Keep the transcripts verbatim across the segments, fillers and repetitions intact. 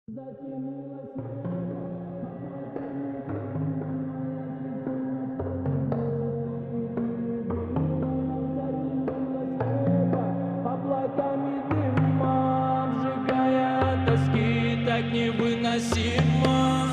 Затянулось небо, облаками дыма, обжигая от тоски, так невыносимо.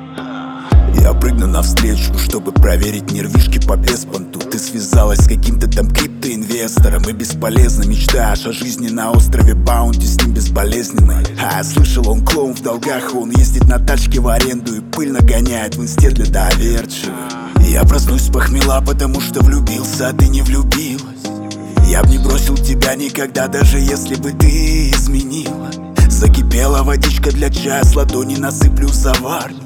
Я прыгну навстречу, чтобы проверить нервишки по беспонту. Ты связалась с каким-то там криптоинвестором и бесполезно мечтаешь о жизни на острове Баунти, с ним безболезненно. А я слышал, он клоун в долгах, он ездит на тачке в аренду и пыль нагоняет в инсте для доверчивых. Я проснусь с похмела, потому что влюбился, а ты не влюбилась. Я б не бросил тебя никогда, даже если бы ты изменила. Закипела водичка для чая, с ладони насыплю заварник.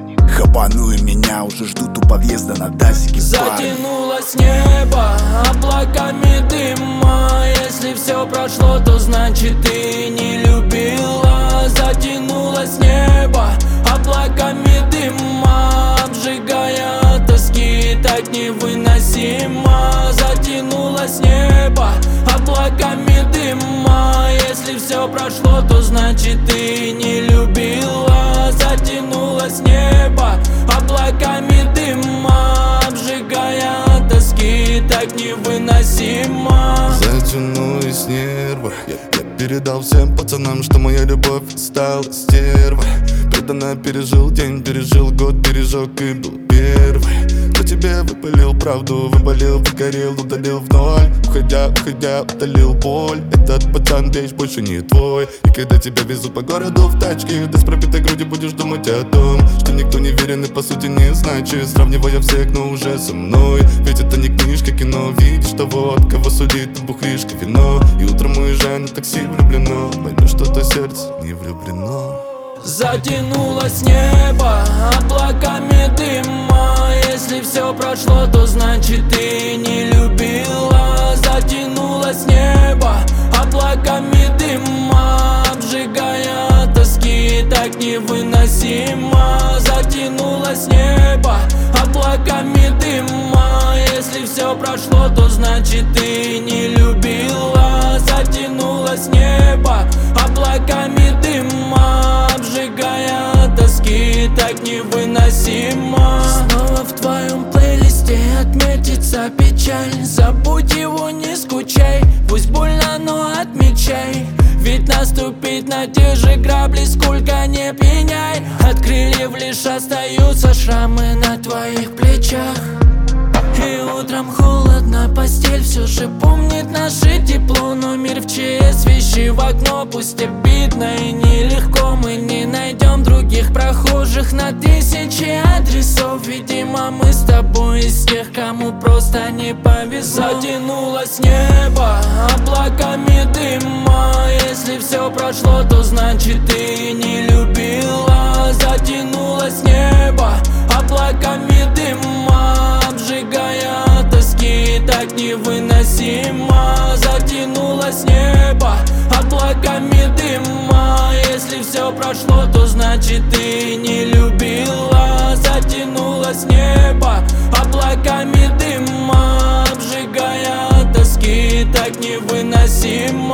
Хапаную меня, уже ждут у подъезда на тазике. Затянулось небо облаками дыма. Если все прошло, то значит ты не любила. Затянулось небо облаками дыма, обжигая от тоски, так невыносимо. Затянулось небо облаками дыма. Если все прошло, то значит ты не любила. Затянулось небо облаками дыма, обжигая от тоски, так невыносимо. Затянулись нервы, я, я передал всем пацанам, что моя любовь стала стервой. Преданно пережил день, пережил год, пережег и был первый. Кто тебе выпалил правду, выпалил, выгорел, удалил в ноль. Уходя, уходя, удалил боль. Этот пацан вещь больше не твой. И когда тебя везут по городу в тачке, ты с пропитой грудью будешь думать о том, что никто не верен и по сути не значит, сравнивая всех, но уже со мной. Ведь это не книжка, кино. Видишь того, от кого судит бухлишка, вино. И утром уезжая на такси влюблено, поймешь, что то сердце не влюблено. Затянулось небо облаками дыма. Если все прошло, то значит ты не любила. Затянулось небо облаками дыма, обжигая от тоски, так невыносимо. Затянулось небо облаками дыма. Если все прошло, то значит ты не любила. Затянулось небо облаками дыма, обжигая от тоски, так невыносимо. Снова в твоем плейлисте отметится печаль. Забудь его, не скучай, пусть больно, но отмечай. Ведь наступить на те же грабли сколько не пеняй. От крыльев лишь остаются шрамы на твоих плечах. И утром холодно, постель все же помнит наше тепло. Но мир в ЧС, вещи в окно, пусть обидно и нелегко. Мы не найдем других прохожих на тысячи адресов. Видимо, мы с тобой из тех, кому просто не повезло. Затянулось небо облаками дыма. Если все прошло, то значит ты не любила. Затянулось небо облаками дыма, обжигая от тоски, так невыносимо. Затянулось небо облаками дыма. Если все прошло, то значит ты не любила. Затянулось небо облаками дыма, обжигая от тоски, так невыносимо.